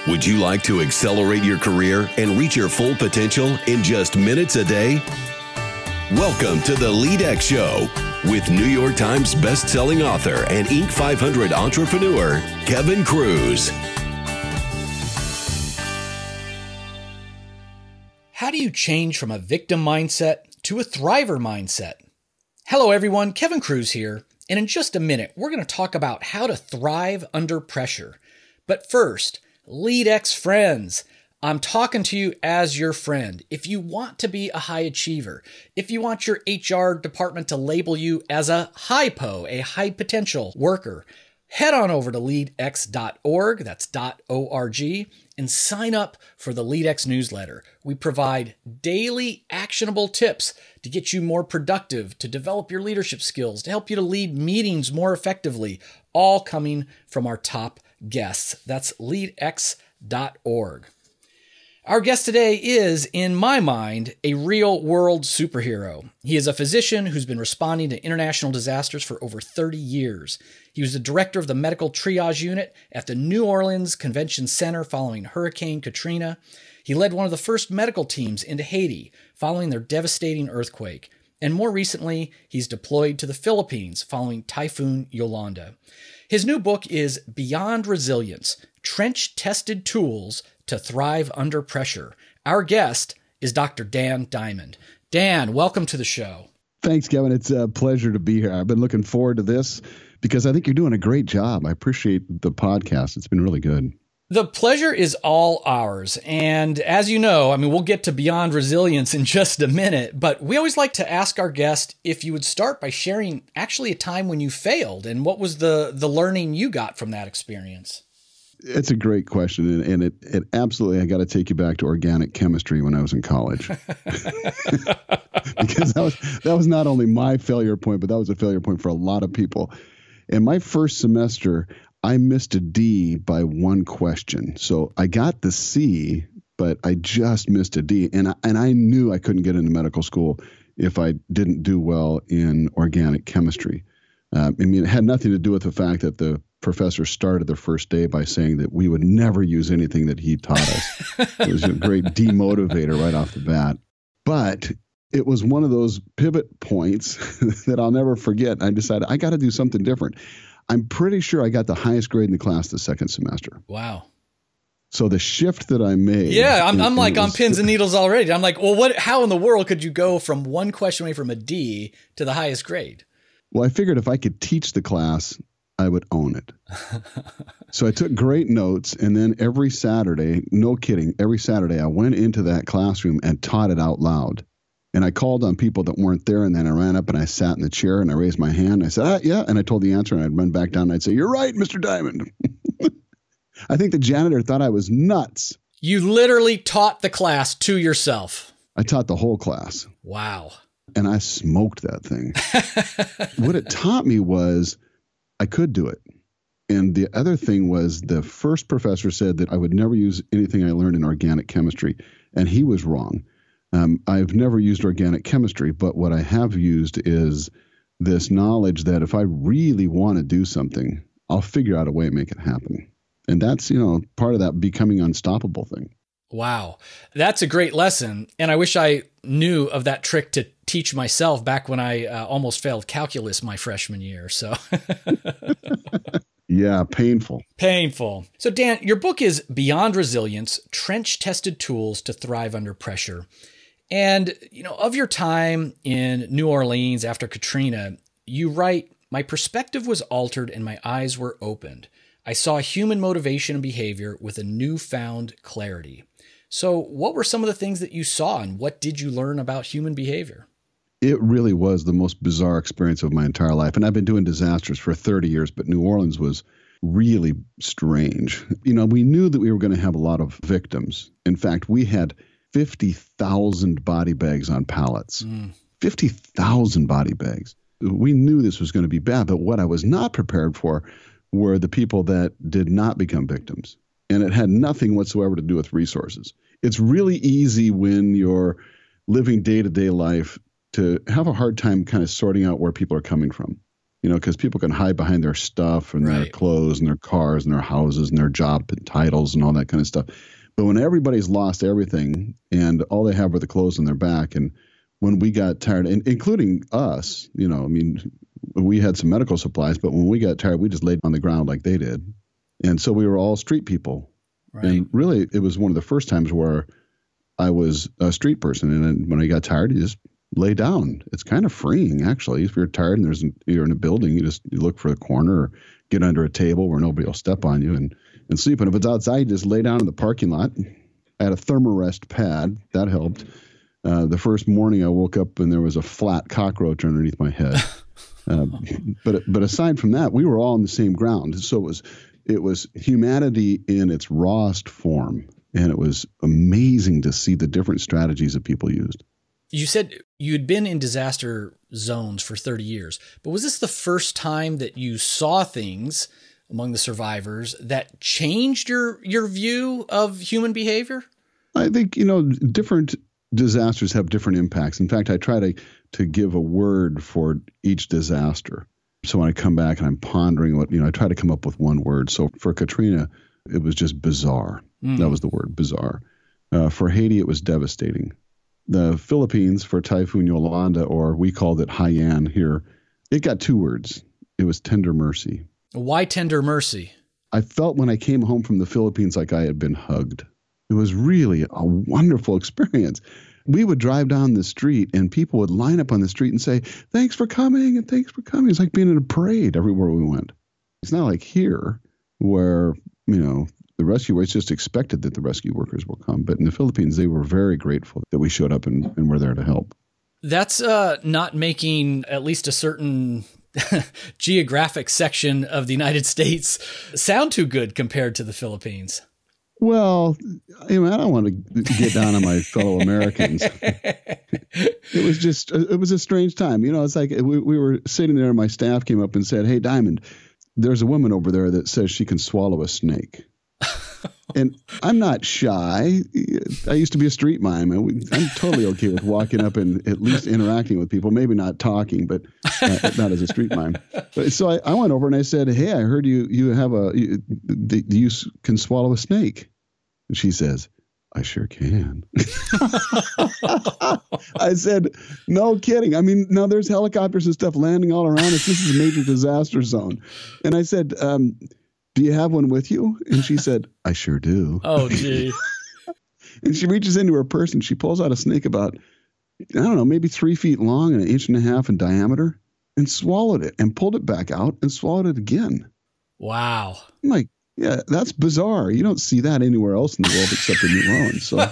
Would you like to accelerate your career and reach your full potential in just minutes a day? Welcome to the LeadX Show with New York Times best-selling author and Inc. 500 entrepreneur, Kevin Kruse. How do you change from a victim mindset to a thriver mindset? Hello, everyone. Kevin Kruse here. And in just a minute, we're going to talk about how to thrive under pressure. But first, LeadX friends, I'm talking to you as your friend. If you want to be a high achiever, if you want your HR department to label you as a HiPo, a high potential worker, head on over to leadx.org, that's .org, and sign up for the LeadX newsletter. We provide daily actionable tips to get you more productive, to develop your leadership skills, to help you to lead meetings more effectively, all coming from our top guests. That's leadx.org. Our guest today is, in my mind, a real-world superhero. He is a physician who's been responding to international disasters for over 30 years. He was the director of the medical triage unit at the New Orleans Convention Center following Hurricane Katrina. He led one of the first medical teams into Haiti following their devastating earthquake. And more recently, he's deployed to the Philippines following Typhoon Yolanda. His new book is Beyond Resilience, Trench-Tested Tools to Thrive Under Pressure. Our guest is Dr. Dan Diamond. Dan, welcome to the show. Thanks, Kevin. It's a pleasure to be here. I've been looking forward to this because I think you're doing a great job. I appreciate the podcast. It's been really good. The pleasure is all ours. And as you know, we'll get to Beyond Resilience in just a minute, but we always like to ask our guest if you would start by sharing actually a time when you failed and what was the learning you got from that experience. It's a great question, and it absolutely, I got to take you back to organic chemistry when I was in college. Because that was not only my failure point, but that was a failure point for a lot of people. In my first semester, I missed a D by one question. So I got the C, but I just missed a D. And I knew I couldn't get into medical school if I didn't do well in organic chemistry. It had nothing to do with the fact that the professor started the first day by saying that we would never use anything that he taught us. It was a great demotivator right off the bat. But it was one of those pivot points that I'll never forget. I decided I got to do something different. I'm pretty sure I got the highest grade in the class the second semester. Wow. So the shift that I made. Yeah, I'm like on pins and needles already. I'm like, well, how in the world could you go from one question away from a D to the highest grade? Well, I figured if I could teach the class, I would own it. So I took great notes, and then every Saturday, no kidding, every Saturday I went into that classroom and taught it out loud. And I called on people that weren't there, and then I ran up and I sat in the chair and I raised my hand. I said, yeah, and I told the answer, and I'd run back down and I'd say, you're right, Mr. Diamond. I think the janitor thought I was nuts. You literally taught the class to yourself. I taught the whole class. Wow. And I smoked that thing. What it taught me was I could do it. And the other thing was the first professor said that I would never use anything I learned in organic chemistry. And he was wrong. I've never used organic chemistry, but what I have used is this knowledge that if I really want to do something, I'll figure out a way to make it happen. And that's, part of that becoming unstoppable thing. Wow. That's a great lesson. And I wish I knew of that trick to teach myself back when I almost failed calculus my freshman year. So yeah, painful. Painful. So Dan, your book is Beyond Resilience, Trench-Tested Tools to Thrive Under Pressure. And, of your time in New Orleans after Katrina, you write, my perspective was altered and my eyes were opened. I saw human motivation and behavior with a newfound clarity. So what were some of the things that you saw and what did you learn about human behavior? It really was the most bizarre experience of my entire life. And I've been doing disasters for 30 years, but New Orleans was really strange. We knew that we were going to have a lot of victims. In fact, we had 50,000 body bags on pallets. 50,000 body bags. We knew this was going to be bad, but what I was not prepared for were the people that did not become victims. And it had nothing whatsoever to do with resources. It's really easy when you're living day-to-day life to have a hard time kind of sorting out where people are coming from. because people can hide behind their stuff and their Right. clothes and their cars and their houses and their job titles and all that kind of stuff. But when everybody's lost everything and all they have are the clothes on their back, and when we got tired, and including us, we had some medical supplies, but when we got tired, we just laid on the ground like they did. And so we were all street people. Right. And really, it was one of the first times where I was a street person. And then when I got tired, you just lay down. It's kind of freeing, actually. If you're tired and you're in a building, you look for a corner or get under a table where nobody will step on you and sleep. And if it's outside, you just lay down in the parking lot. I had a Thermarest pad. That helped. The first morning I woke up and there was a flat cockroach underneath my head. But aside from that, we were all on the same ground. So it was humanity in its rawest form. And it was amazing to see the different strategies that people used. You said you'd been in disaster zones for 30 years, but was this the first time that you saw things among the survivors that changed your view of human behavior? I think, different disasters have different impacts. In fact, I try to give a word for each disaster. So when I come back and I'm pondering I try to come up with one word. So for Katrina, it was just bizarre. That was the word, bizarre. For Haiti, it was devastating. The Philippines, for Typhoon Yolanda, or we called it Haiyan here, it got 2 words. It was tender mercy. Why tender mercy? I felt when I came home from the Philippines like I had been hugged. It was really a wonderful experience. We would drive down the street and people would line up on the street and say, thanks for coming and thanks for coming. It's like being in a parade everywhere we went. It's not like here where, the rescue, it's just expected that the rescue workers will come. But in the Philippines, they were very grateful that we showed up and were there to help. That's not making at least a certain geographic section of the United States sound too good compared to the Philippines. Well, I don't want to get down on my fellow Americans. It was a strange time. It's like we were sitting there and my staff came up and said, hey, Diamond, there's a woman over there that says she can swallow a snake. And I'm not shy. I used to be a street mime. I'm totally okay with walking up and at least interacting with people, maybe not talking, but not as a street mime. So I went over and I said, hey, I heard you have you can swallow a snake. And she says, I sure can. I said, no kidding. I mean, now there's helicopters and stuff landing all around us. This is a major disaster zone. And I said, do you have one with you? And she said, I sure do. Oh, gee. And she reaches into her purse and she pulls out a snake about, maybe 3 feet long and 1.5 inches in diameter and swallowed it and pulled it back out and swallowed it again. Wow. I'm like, yeah, that's bizarre. You don't see that anywhere else in the world except in New Orleans. So.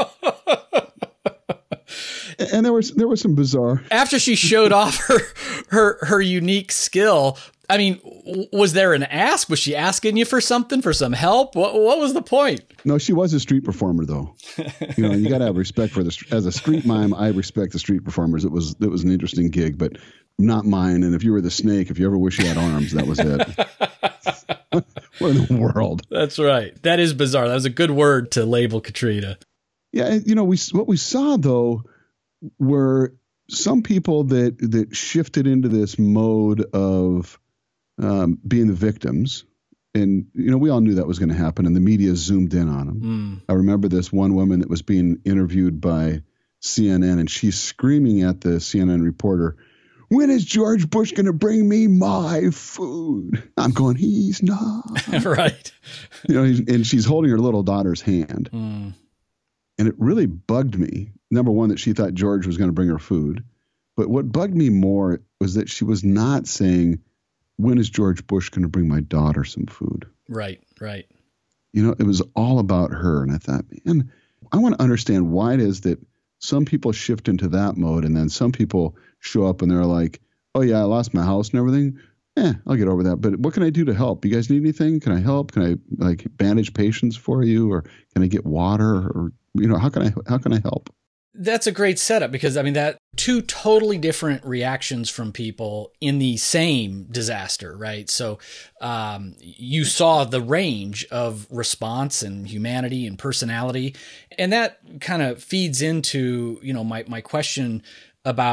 And there was some bizarre. After she showed off her unique skill, I mean, was there an ask? Was she asking you for something, for some help? What was the point? No, she was a street performer, though. You got to have respect for as a street mime. I respect the street performers. It was an interesting gig, but not mine. And if you were the snake, if you ever wish you had arms, that was it. What in the world? That's right. That is bizarre. That was a good word to label Katrina. Yeah, what we saw though were some people that shifted into this mode of being the victims. And, we all knew that was going to happen, and the media zoomed in on them. I remember this one woman that was being interviewed by CNN, and she's screaming at the CNN reporter, when is George Bush going to bring me my food? I'm going, he's not. Right. And she's holding her little daughter's hand. And it really bugged me. Number one, that she thought George was going to bring her food. But what bugged me more was that she was not saying, when is George Bush going to bring my daughter some food? Right. It was all about her. And I thought, man, I want to understand why it is that some people shift into that mode and then some people show up and they're like, oh, yeah, I lost my house and everything. I'll get over that. But what can I do to help? You guys need anything? Can I help? Can I bandage patients for you? Or can I get water? Or, how can I help? That's a great setup because, that 2 totally different reactions from people in the same disaster, right? So you saw the range of response and humanity and personality. And that kind of feeds into, my question about,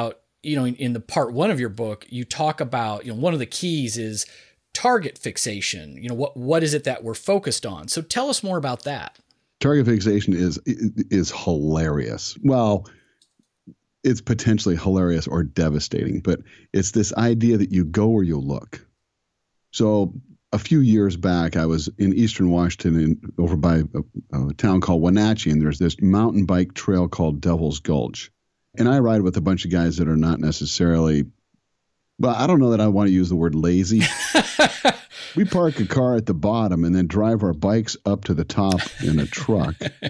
in the part 1 of your book, you talk about, one of the keys is target fixation. What is it that we're focused on? So tell us more about that. Target fixation is hilarious. Well, it's potentially hilarious or devastating, but it's this idea that you go where you look. So a few years back, I was in Eastern Washington over by a town called Wenatchee, and there's this mountain bike trail called Devil's Gulch. And I ride with a bunch of guys that are not necessarily, well, I don't know that I want to use the word lazy. We park a car at the bottom and then drive our bikes up to the top in a truck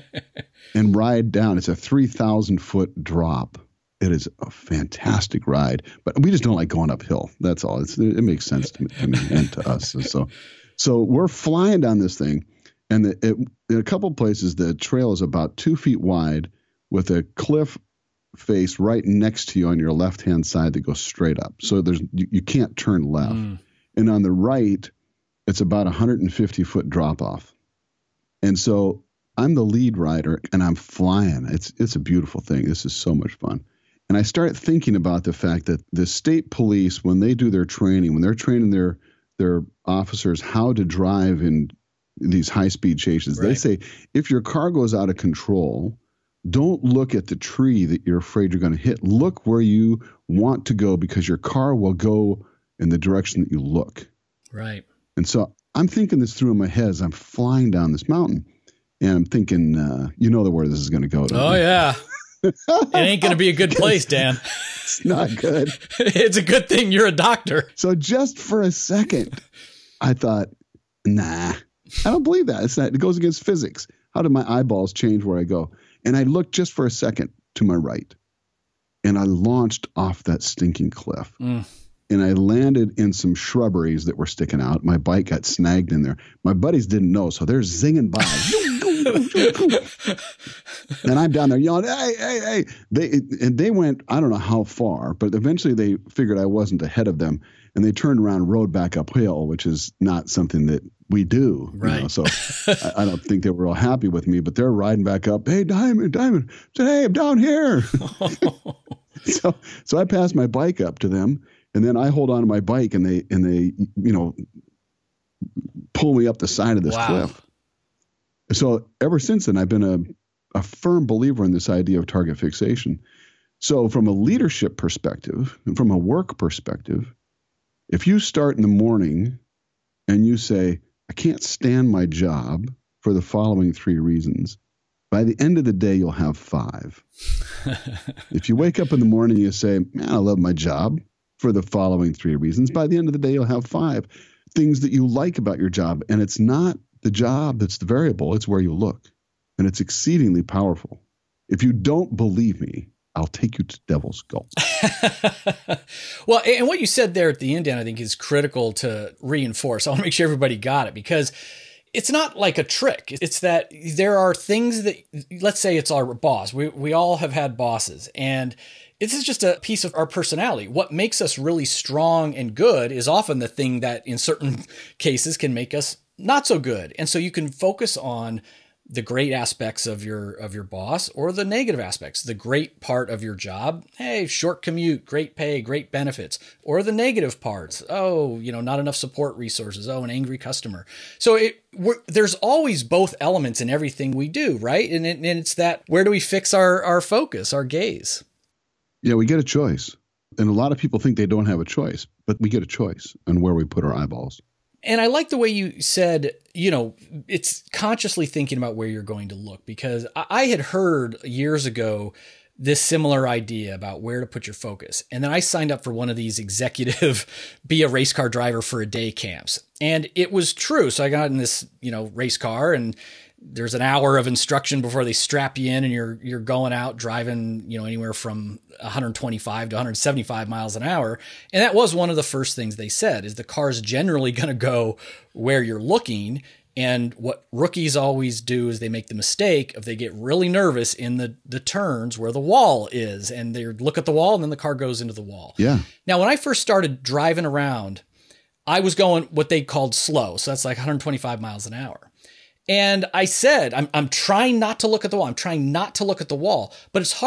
and ride down. It's a 3,000-foot drop. It is a fantastic ride, but we just don't like going uphill. That's all. It makes sense to me and to us. So we're flying down this thing, and in a couple of places, the trail is about 2 feet wide with a cliff face right next to you on your left-hand side that goes straight up. So you can't turn left. And on the right, it's about 150-foot drop-off. And so I'm the lead rider, and I'm flying. It's a beautiful thing. This is so much fun. And I start thinking about the fact that the state police, when they do their training, when they're training their officers how to drive in these high-speed chases, right, they say, if your car goes out of control, don't look at the tree that you're afraid you're going to hit. Look where you want to go, because your car will go in the direction that you look. Right. And so I'm thinking this through in my head as I'm flying down this mountain, and I'm thinking, where this is going to go. Oh, yeah. It ain't going to be a good place, Dan. It's not good. It's a good thing you're a doctor. So just for a second, I thought, nah, I don't believe that. It's not. It goes against physics. How do my eyeballs change where I go? And I looked just for a second to my right, and I launched off that stinking cliff. And I landed in some shrubberies that were sticking out. My bike got snagged in there. My buddies didn't know, so they're zinging by. And I'm down there yelling, hey. They went, I don't know how far, but eventually they figured I wasn't ahead of them, and they turned around and rode back uphill, which is not something that we do. Right. So I don't think they were all happy with me, but they're riding back up. Hey, Diamond. I said, hey, I'm down here. So I passed my bike up to them. And then I hold on to my bike, and they pull me up the side of this cliff. So ever since then, I've been a firm believer in this idea of target fixation. So from a leadership perspective and from a work perspective, if you start in the morning and you say, I can't stand my job for the following 3 reasons, by the end of the day, you'll have 5. If you wake up in the morning and you say, man, I love my job for the following 3 reasons, by the end of the day, you'll have 5 things that you like about your job. And it's not the job that's the variable, it's where you look. And it's exceedingly powerful. If you don't believe me, I'll take you to Devil's Gulch. Well, and what you said there at the end, Dan, I think is critical to reinforce. I want to make sure everybody got it, because it's not like a trick. It's that there are things that, let's say it's our boss. We all have had bosses, and this is just a piece of our personality. What makes us really strong and good is often the thing that in certain cases can make us not so good. And so you can focus on the great aspects of your boss, or the negative aspects, the great part of your job. Hey, short commute, great pay, great benefits, or the negative parts. Oh, not enough support resources. Oh, an angry customer. So there's always both elements in everything we do, right? And it's that, where do we fix our focus, our gaze? Yeah, we get a choice. And a lot of people think they don't have a choice, but we get a choice on where we put our eyeballs. And I like the way you said, it's consciously thinking about where you're going to look, because I had heard years ago this similar idea about where to put your focus. And then I signed up for one of these executive be a race car driver for a day camps. And it was true. So I got in this, race car, and there's an hour of instruction before they strap you in, and you're going out driving, anywhere from 125 to 175 miles an hour. And that was one of the first things they said, is the car's generally going to go where you're looking. And what rookies always do is they make the mistake of they get really nervous in the turns where the wall is, and they look at the wall, and then the car goes into the wall. Yeah. Now, when I first started driving around, I was going what they called slow. So that's like 125 miles an hour. And I said, I'm trying not to look at the wall. I'm trying not to look at the wall, but it's hard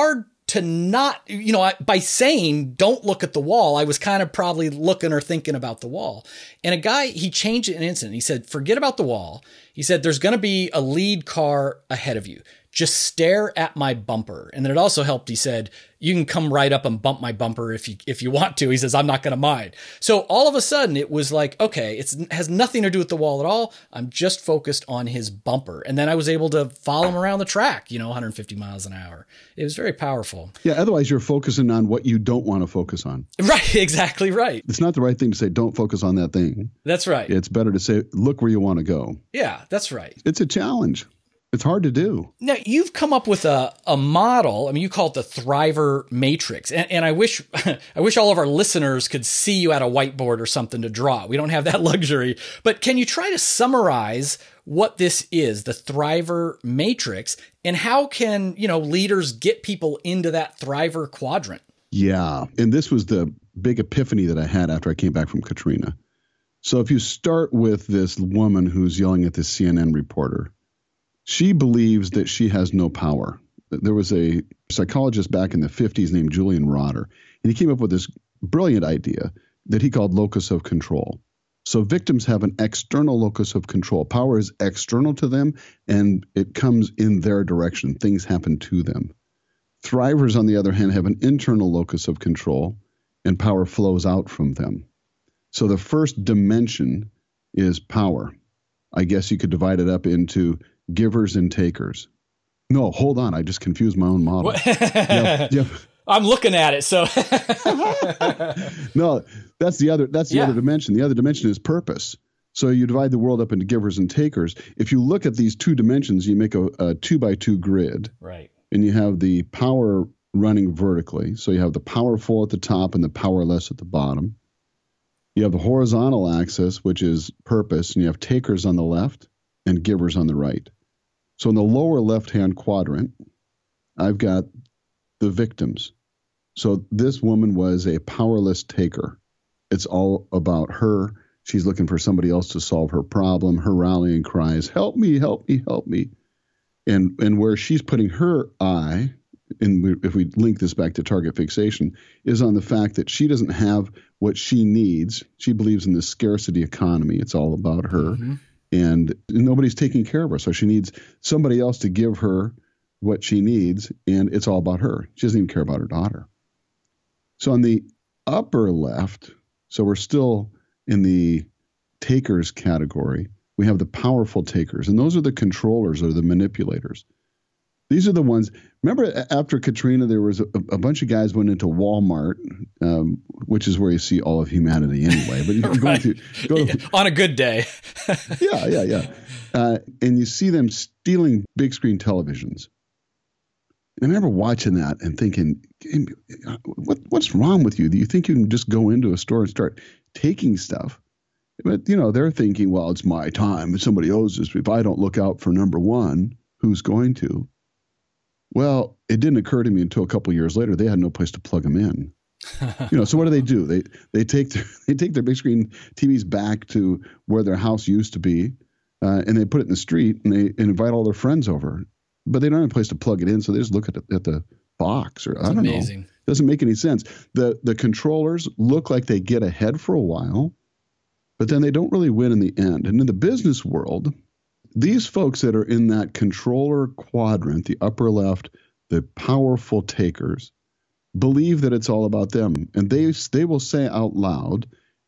to not, by saying, don't look at the wall, I was kind of probably looking or thinking about the wall. And a guy, he changed it in an instant. He said, forget about the wall. He said, there's going to be a lead car ahead of you. Just stare at my bumper. And then it also helped. He said, you can come right up and bump my bumper if you want to. He says, I'm not going to mind. So all of a sudden it was like, okay, it has nothing to do with the wall at all. I'm just focused on his bumper. And then I was able to follow him around the track, 150 miles an hour. It was very powerful. Yeah. Otherwise you're focusing on what you don't want to focus on. Right. Exactly right. It's not the right thing to say, don't focus on that thing. That's right. It's better to say, look where you want to go. Yeah, that's right. It's a challenge. It's hard to do. Now, you've come up with a model. I mean, you call it the Thriver Matrix. And I wish all of our listeners could see you at a whiteboard or something to draw. We don't have that luxury. But can you try to summarize what this is, the Thriver Matrix, and how can, leaders get people into that Thriver quadrant? Yeah. And this was the big epiphany that I had after I came back from Katrina. So if you start with this woman who's yelling at the CNN reporter, she believes that she has no power. There was a psychologist back in the 50s named Julian Rotter, and he came up with this brilliant idea that he called locus of control. So victims have an external locus of control. Power is external to them, and it comes in their direction. Things happen to them. Thrivers, on the other hand, have an internal locus of control, and power flows out from them. So the first dimension is power. I guess you could divide it up into givers and takers. No, hold on. I just confused my own model. Yep. I'm looking at it. So no, that's the other dimension. The other dimension is purpose. So you divide the world up into givers and takers. If you look at these two dimensions, you make a 2x2 grid. Right. And you have the power running vertically. So you have the powerful at the top and the powerless at the bottom. You have the horizontal axis, which is purpose, and you have takers on the left and givers on the right. So in the lower left-hand quadrant, I've got the victims. So this woman was a powerless taker. It's all about her. She's looking for somebody else to solve her problem. Her rallying cry is, help me, help me, help me. And where she's putting her eye, and if we link this back to target fixation, is on the fact that she doesn't have what she needs. She believes in the scarcity economy. It's all about her. Mm-hmm. And nobody's taking care of her. So she needs somebody else to give her what she needs, and it's all about her. She doesn't even care about her daughter. So on the upper left, so we're still in the takers category, we have the powerful takers, and those are the controllers or the manipulators. These are the ones. Remember, after Katrina, there was a bunch of guys went into Walmart, which is where you see all of humanity anyway. But you can go on a good day. yeah. And you see them stealing big screen televisions. And I remember watching that and thinking, what's wrong with you? Do you think you can just go into a store and start taking stuff? But, they're thinking, well, it's my time. If somebody owes this, if I don't look out for number one, who's going to? Well, it didn't occur to me until a couple of years later. They had no place to plug them in. So what do? They take their big screen TVs back to where their house used to be, and they put it in the street, and they invite all their friends over. But they don't have a place to plug it in, so they just look at the box. Or I don't know. It doesn't make any sense. The controllers look like they get ahead for a while, but then they don't really win in the end. And in the business world, these folks that are in that controller quadrant, the upper left, the powerful takers, believe that it's all about them. And they will say out loud,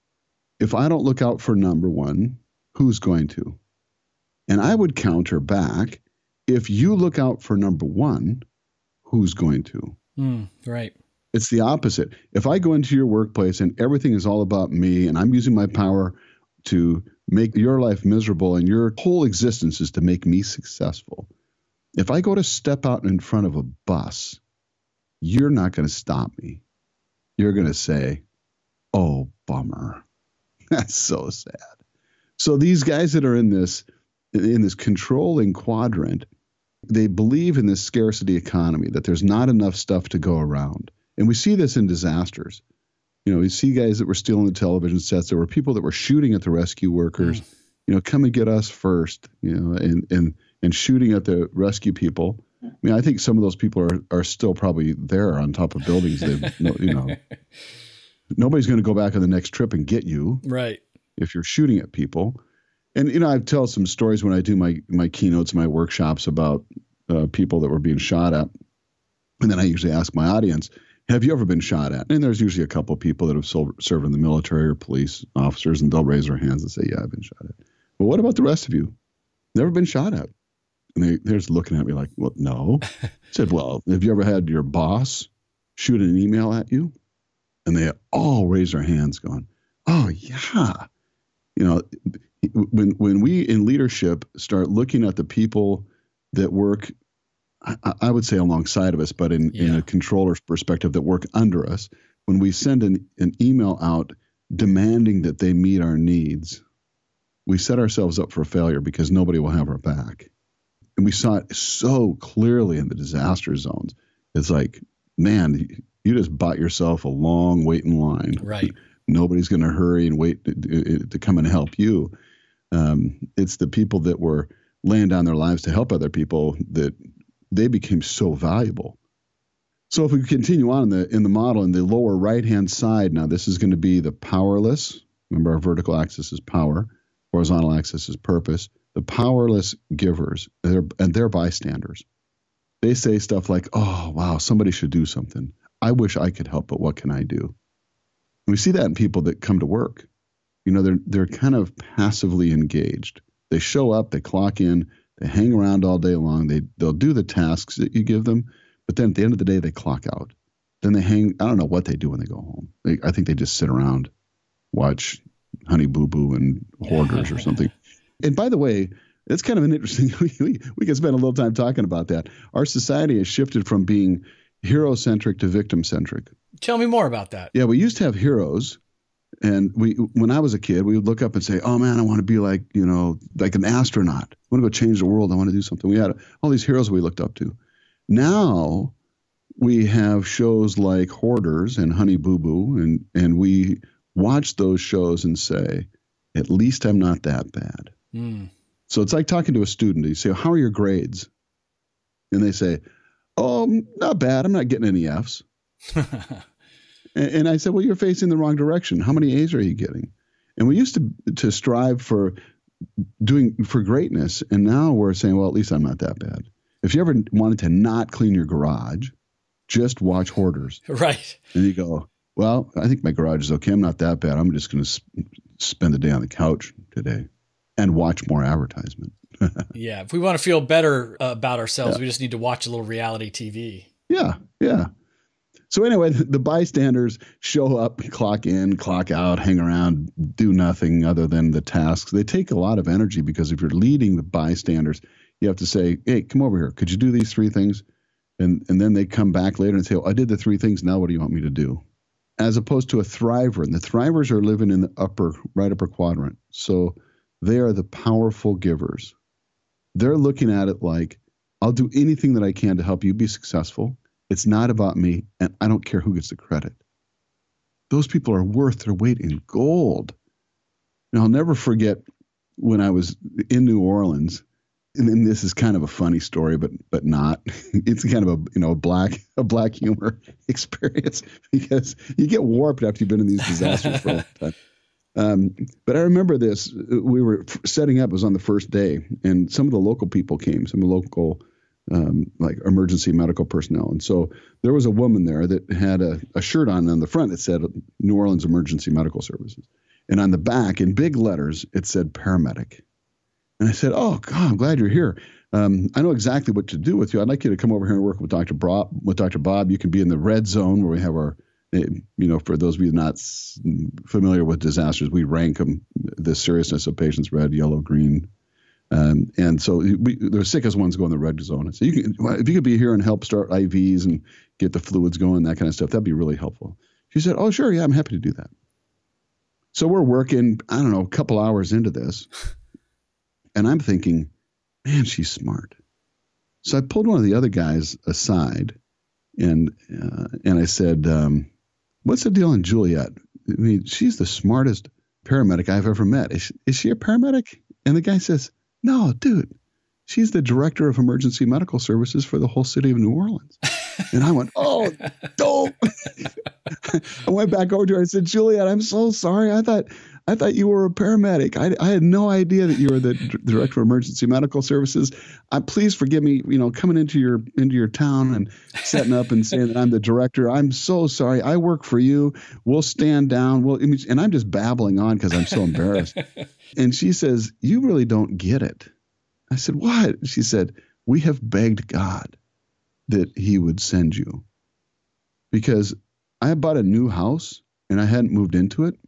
if I don't look out for number one, who's going to? And I would counter back, if you look out for number one, who's going to? Right. It's the opposite. If I go into your workplace and everything is all about me and I'm using my power to make your life miserable and your whole existence is to make me successful. If I go to step out in front of a bus, you're not going to stop me. You're going to say, oh, bummer. That's so sad. So these guys that are in this controlling quadrant, they believe in this scarcity economy, that there's not enough stuff to go around. And we see this in disasters. We see guys that were stealing the television sets. There were people that were shooting at the rescue workers, come and get us first, and shooting at the rescue people. mean, I think some of those people are still probably there on top of buildings. Nobody's going to go back on the next trip and get you. Right. If you're shooting at people. And, I tell some stories when I do my keynotes, my workshops about people that were being shot at. And then I usually ask my audience, have you ever been shot at? And there's usually a couple of people that have served in the military or police officers, and they'll raise their hands and say, yeah, I've been shot at. But what about the rest of you? Never been shot at? And they're just looking at me like, well, no. I said, well, have you ever had your boss shoot an email at you? And they all raise their hands going, oh, yeah. When we in leadership start looking at the people that work, I would say alongside of us, but in a controller's perspective that work under us, when we send an email out demanding that they meet our needs, we set ourselves up for failure because nobody will have our back. And we saw it so clearly in the disaster zones. It's like, man, you just bought yourself a long wait in line. Right. Nobody's going to hurry and wait to come and help you. It's the people that were laying down their lives to help other people that they became so valuable. So if we continue on in the model, in the lower right-hand side, now this is going to be the powerless. Remember, our vertical axis is power. Horizontal axis is purpose. The powerless givers, and they're bystanders. They say stuff like, oh, wow, somebody should do something. I wish I could help, but what can I do? And we see that in people that come to work. They're kind of passively engaged. They show up, they clock in, they hang around all day long. They'll do the tasks that you give them, but then at the end of the day, they clock out. Then they hang. I don't know what they do when they go home. I think they just sit around, watch Honey Boo Boo and Hoarders or something. And by the way, it's kind of an interesting. We can spend a little time talking about that. Our society has shifted from being hero-centric to victim-centric. Tell me more about that. Yeah, we used to have heroes. And when I was a kid, we would look up and say, oh, man, I want to be like an astronaut. I want to go change the world. I want to do something. We had all these heroes we looked up to. Now we have shows like Hoarders and Honey Boo Boo, and we watch those shows and say, at least I'm not that bad. Mm. So it's like talking to a student. You say, how are your grades? And they say, oh, not bad. I'm not getting any Fs. And I said, well, you're facing the wrong direction. How many A's are you getting? And we used to strive for greatness. And now we're saying, well, at least I'm not that bad. If you ever wanted to not clean your garage, just watch Hoarders. Right. And you go, well, I think my garage is okay. I'm not that bad. I'm just going to spend the day on the couch today and watch more advertisement. Yeah. If we want to feel better about ourselves, we just need to watch a little reality TV. Yeah. Yeah. So anyway, the bystanders show up, clock in, clock out, hang around, do nothing other than the tasks. They take a lot of energy because if you're leading the bystanders, you have to say, hey, come over here. Could you do these 3 things? And then they come back later and say, oh, I did the 3 things. Now what do you want me to do? As opposed to a thriver. And the thrivers are living in the right upper quadrant. So they are the powerful givers. They're looking at it like, I'll do anything that I can to help you be successful. It's not about me, and I don't care who gets the credit. Those people are worth their weight in gold. And I'll never forget when I was in New Orleans, and this is kind of a funny story, but not. It's kind of a black humor experience because you get warped after you've been in these disasters for a long time. But I remember this. We were setting up. It was on the first day, and some of the local people came. Some of the local like emergency medical personnel. And so there was a woman there that had a shirt on the front that said New Orleans Emergency Medical Services. And on the back, in big letters, it said paramedic. And I said, oh, God, I'm glad you're here. I know exactly what to do with you. I'd like you to come over here and work with Dr. Bob. You can be in the red zone where we have our, for those of you not familiar with disasters, we rank them, the seriousness of patients, red, yellow, green. And so the sickest ones go in the red zone. So if you could be here and help start IVs and get the fluids going, that kind of stuff, that'd be really helpful. She said, oh, sure. Yeah, I'm happy to do that. So we're working, I don't know, a couple hours into this. And I'm thinking, man, she's smart. So I pulled one of the other guys aside and I said, what's the deal on Juliet? I mean, she's the smartest paramedic I've ever met. Is she a paramedic? And the guy says, no, dude, she's the director of emergency medical services for the whole city of New Orleans. And I went, oh, dope. I went back over to her. I said, Juliet, I'm so sorry. I thought you were a paramedic. I had no idea that you were the director of emergency medical services. Please forgive me, coming into your town and setting up and saying that I'm the director. I'm so sorry. I work for you. We'll stand down. And I'm just babbling on because I'm so embarrassed. And she says, you really don't get it. I said, what? She said, we have begged God that he would send you, because I bought a new house and I hadn't moved into it.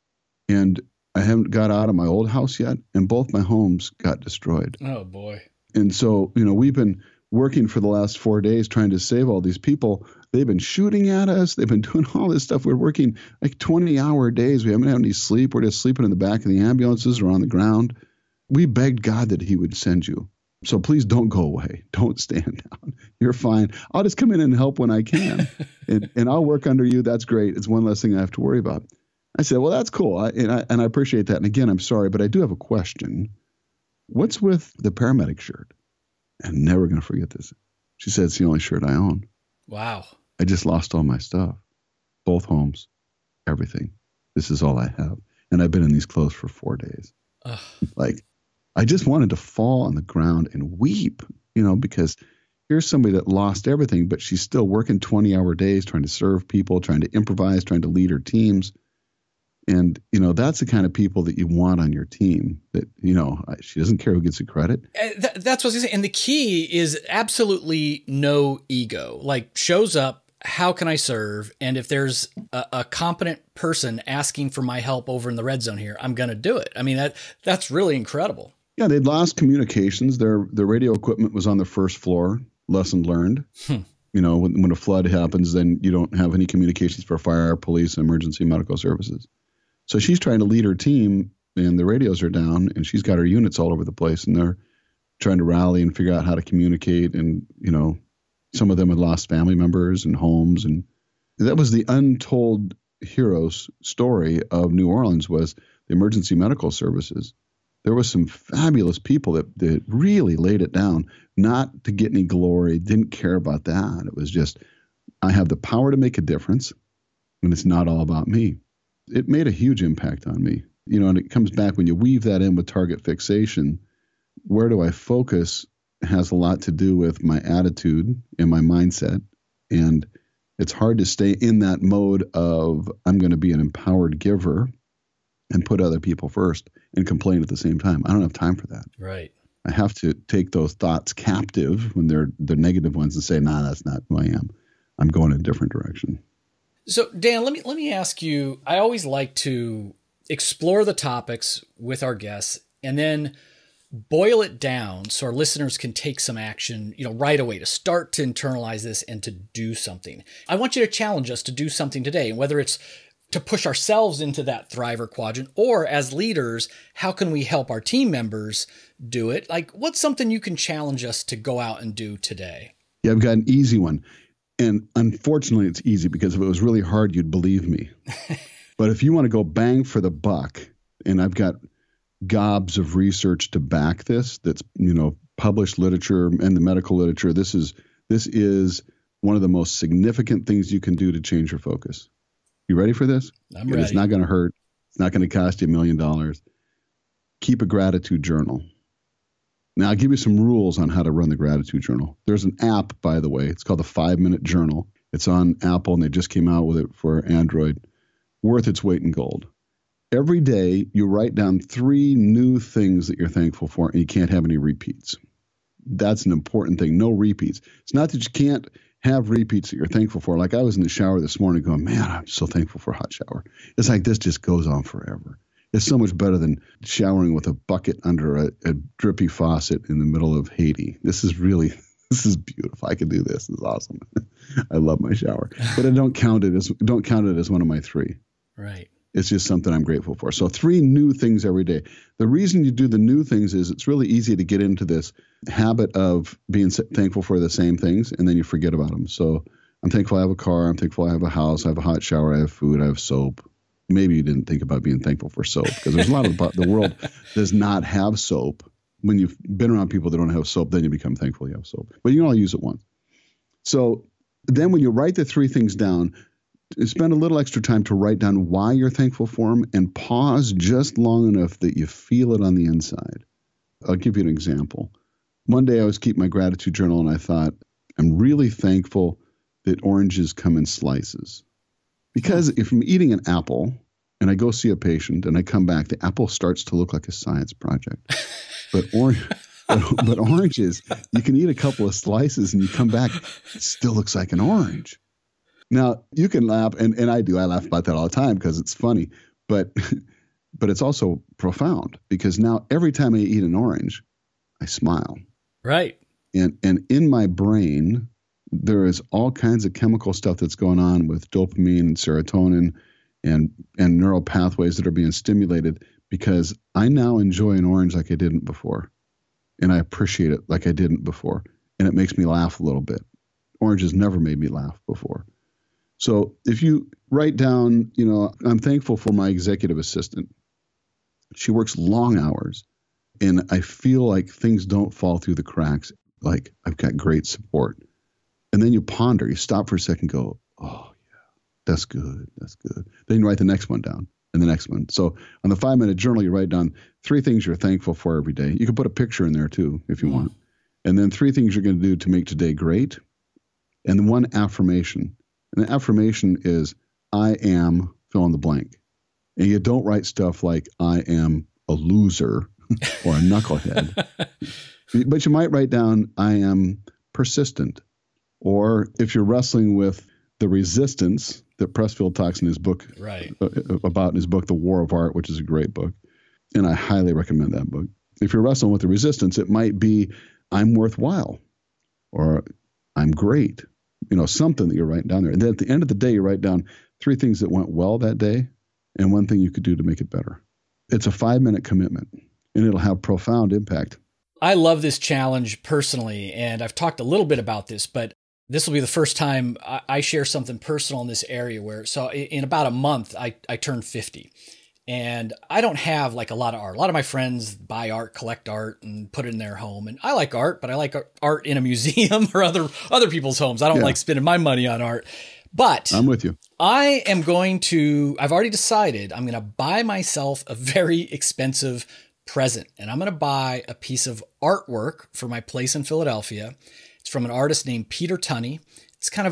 And I haven't got out of my old house yet, and both my homes got destroyed. Oh, boy. And so, we've been working for the last 4 days trying to save all these people. They've been shooting at us. They've been doing all this stuff. We're working like 20-hour days. We haven't had any sleep. We're just sleeping in the back of the ambulances or on the ground. We begged God that he would send you. So please don't go away. Don't stand down. You're fine. I'll just come in and help when I can. and I'll work under you. That's great. It's one less thing I have to worry about. I said, well, that's cool. And I appreciate that. And again, I'm sorry, but I do have a question. What's with the paramedic shirt? I'm never going to forget this. She said, it's the only shirt I own. Wow. I just lost all my stuff. Both homes, everything. This is all I have. And I've been in these clothes for 4 days. Ugh. Like, I just wanted to fall on the ground and weep, because here's somebody that lost everything, but she's still working 20-hour days, trying to serve people, trying to improvise, trying to lead her teams. And, that's the kind of people that you want on your team, that, she doesn't care who gets the credit. That's what I was going to say. And the key is absolutely no ego. Like, shows up, how can I serve? And if there's a competent person asking for my help over in the red zone here, I'm going to do it. I mean, that's really incredible. Yeah, they'd lost communications. Their radio equipment was on the first floor. Lesson learned. When a flood happens, then you don't have any communications for fire, police, and emergency medical services. So she's trying to lead her team, and the radios are down, and she's got her units all over the place, and they're trying to rally and figure out how to communicate. And, some of them had lost family members and homes. And that was the untold hero's story of New Orleans, was the emergency medical services. There was some fabulous people that really laid it down, not to get any glory, didn't care about that. It was just, I have the power to make a difference, and it's not all about me. It made a huge impact on me. And it comes back when you weave that in with target fixation. Where do I focus has a lot to do with my attitude and my mindset. And it's hard to stay in that mode of, I'm going to be an empowered giver and put other people first and complain at the same time. I don't have time for that. Right. I have to take those thoughts captive when they're the negative ones and say, nah, that's not who I am. I'm going in a different direction. So Dan, let me ask you, I always like to explore the topics with our guests and then boil it down so our listeners can take some action, right away, to start to internalize this and to do something. I want you to challenge us to do something today, whether it's to push ourselves into that thriver quadrant, or as leaders, how can we help our team members do it? Like, what's something you can challenge us to go out and do today? Yeah, I've got an easy one. And unfortunately, it's easy, because if it was really hard, you'd believe me. But if you want to go bang for the buck, and I've got gobs of research to back this, that's, published literature and the medical literature, this is one of the most significant things you can do to change your focus. You ready for this? I'm ready. It's not going to hurt. It's not going to cost you $1 million. Keep a gratitude journal. Now, I'll give you some rules on how to run the gratitude journal. There's an app, by the way. It's called the 5-Minute Journal. It's on Apple, and they just came out with it for Android. Worth its weight in gold. Every day, you write down 3 new things that you're thankful for, and you can't have any repeats. That's an important thing. No repeats. It's not that you can't have repeats that you're thankful for. Like, I was in the shower this morning going, man, I'm so thankful for a hot shower. It's like this just goes on forever. It's so much better than showering with a bucket under a drippy faucet in the middle of Haiti. This is beautiful. I can do this. This is awesome. I love my shower, but I don't count it as one of my 3. Right. It's just something I'm grateful for. So 3 new things every day. The reason you do the new things is it's really easy to get into this habit of being thankful for the same things, and then you forget about them. So I'm thankful I have a car. I'm thankful I have a house. I have a hot shower. I have food. I have soap. Maybe you didn't think about being thankful for soap, because there's a lot of the world does not have soap. when you've been around people that don't have soap, then you become thankful you have soap. But you can only use it once. So then when you write the 3 things down, spend a little extra time to write down why you're thankful for them and pause just long enough that you feel it on the inside. I'll give you an example. One day I was keeping my gratitude journal and I thought, I'm really thankful that oranges come in slices. Because if I'm eating an apple and I go see a patient and I come back, the apple starts to look like a science project. But oranges, you can eat a couple of slices and you come back, it still looks like an orange. Now, you can laugh, and I do. I laugh about that all the time because it's funny. But it's also profound because now every time I eat an orange, I smile. Right. And in my brain, there is all kinds of chemical stuff that's going on with dopamine and serotonin and neural pathways that are being stimulated because I now enjoy an orange like I didn't before. And I appreciate it like I didn't before. And it makes me laugh a little bit. Oranges never made me laugh before. So if you write down, I'm thankful for my executive assistant. She works long hours and I feel like things don't fall through the cracks. Like I've got great support. And then you ponder, you stop for a second, go, oh yeah, that's good. That's good. Then you write the next one down and the next one. So on the 5-minute journal, you write down 3 things you're thankful for every day. You can put a picture in there too, if you want. And then 3 things you're going to do to make today great. And 1 affirmation. And the affirmation is, I am fill in the blank. And you don't write stuff like, I am a loser or a knucklehead. But you might write down, I am persistent. Or if you're wrestling with the resistance that Pressfield talks in his book, right, about in his book, The War of Art, which is a great book. And I highly recommend that book. If you're wrestling with the resistance, it might be, I'm worthwhile or I'm great. Something that you're writing down there. And then at the end of the day, you write down 3 things that went well that day and 1 thing you could do to make it better. It's a 5-minute commitment and it'll have profound impact. I love this challenge personally, and I've talked a little bit about this, but this will be the first time I share something personal in this area so in about a month, I turned 50. And I don't have like a lot of art. A lot of my friends buy art, collect art, and put it in their home. And I like art, but I like art in a museum or other people's homes. I don't like spending my money on art. But I'm with you. I've already decided I'm going to buy myself a very expensive present. And I'm going to buy a piece of artwork for my place in Philadelphia. It's from an artist named Peter Tunney. It's kind of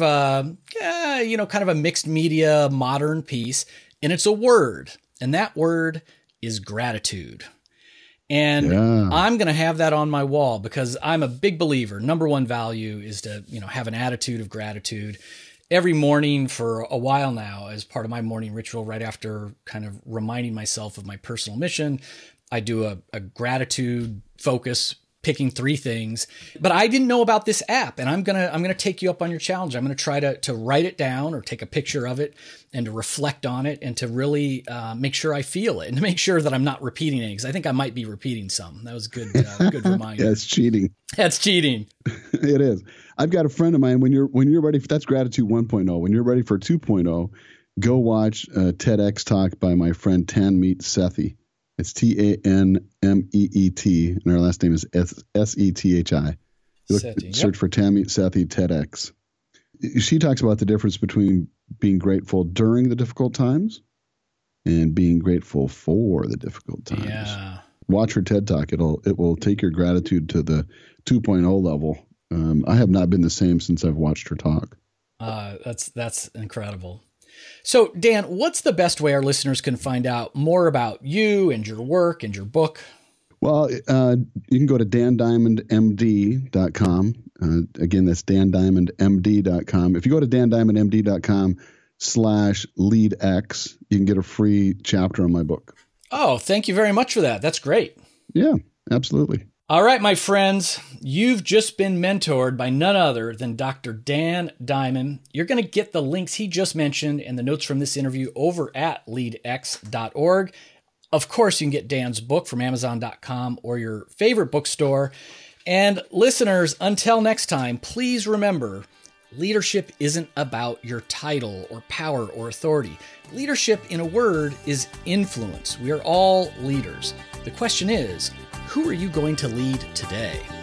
a mixed media modern piece. And it's a word. And that word is gratitude. And I'm going to have that on my wall because I'm a big believer. Number 1 value is to, have an attitude of gratitude. Every morning for a while now, as part of my morning ritual, right after kind of reminding myself of my personal mission, I do a gratitude focus, picking 3 things. But I didn't know about this app, and I'm gonna take you up on your challenge. I'm gonna try to write it down or take a picture of it and to reflect on it and to really make sure I feel it and to make sure that I'm not repeating any, because I think I might be repeating some. That was a good reminder. That's cheating. That's cheating. It is. I've got a friend of mine. When you're ready for, that's gratitude 1.0. When you're ready for 2.0, go watch a TEDx talk by my friend Tanmeet Sethi. It's Tanmeet, and her last name is Sethi. Search for Tanmeet Sethi TEDx. She talks about the difference between being grateful during the difficult times and being grateful for the difficult times. Yeah. Watch her TED Talk. It will take your gratitude to the 2.0 level. I have not been the same since I've watched her talk. That's incredible. So, Dan, what's the best way our listeners can find out more about you and your work and your book? Well, you can go to dandiamondmd.com. Again, that's dandiamondmd.com. If you go to dandiamondmd.com/leadx, you can get a free chapter on my book. Oh, thank you very much for that. That's great. Yeah, absolutely. All right, my friends, you've just been mentored by none other than Dr. Dan Diamond. You're going to get the links he just mentioned and the notes from this interview over at leadx.org. Of course, you can get Dan's book from Amazon.com or your favorite bookstore. And listeners, until next time, please remember, leadership isn't about your title or power or authority. Leadership, in a word, is influence. We are all leaders. The question is, Who are you going to lead today?